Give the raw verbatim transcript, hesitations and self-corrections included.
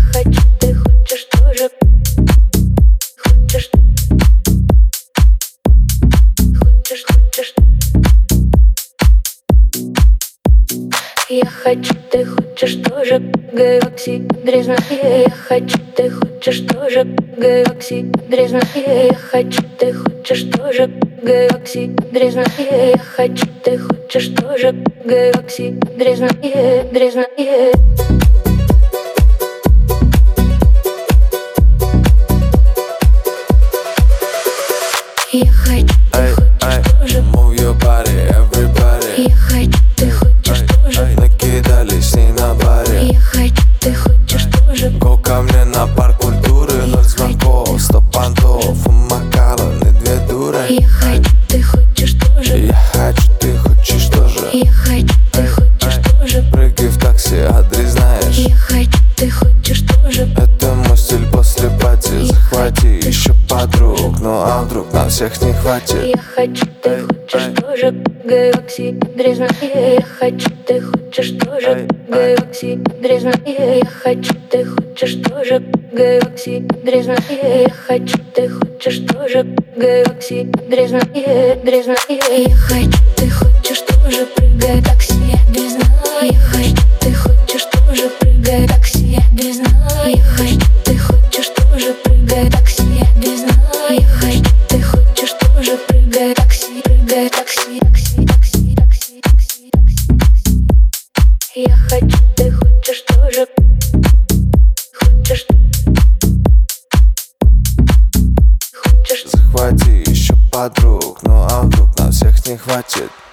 хочу, ты хочешь тоже. Хочешь, хочешь, хочешь. Я хочу, ты хочешь тоже. Галакси дрезная. Я хочу, ты хочешь тоже. Галакси дрезная. Я хочу, ты хочешь тоже. Галакси дрезная. Я хочу, ты хочешь тоже. Галакси дрезная, дрезная. Я хочу, ты хочешь тоже. Move your body, everybody. Я хочу, ты хочешь тоже. Накидали с ней на баре. Я хочу, ты хочешь тоже. Го ко мне на парк культуры. Ноль звонков, сто понтов, Макаланы, две дуры. Я хочу, ты хочешь тоже. Я хочу, ты хочешь тоже. Я хочу, ты хочешь тоже. Прыгай в такси, адрес знаешь. Я хочу, ты хочешь тоже. Это мой стиль после пати. Захвати еще подруг. Ну а вдруг нам всех не хватит? Я хочу, ты хочешь тоже. Галакси дрезная. Я хочу, ты хочешь тоже. Галакси дрезная. Я хочу, ты хочешь тоже. Галакси дрезная. Я хочу, ты хочешь тоже. Галакси дрезная, дрезная. Я хочу, ты хочешь тоже. Прыгай такси, я дрезная. Я хочу, ты хочешь тоже. Прыгай такси, я дрезная. Я хочу, ты хочешь тоже. Прыгай такси, я дрезная. Я хочу, ты хочешь тоже. Прыгай такси, прыгай такси, такси, такси, такси, такси, такси. Я хочу, ты хочешь тоже. Хочешь, хочешь. Захвати еще подруг. Ну а вдруг нам всех не хватит?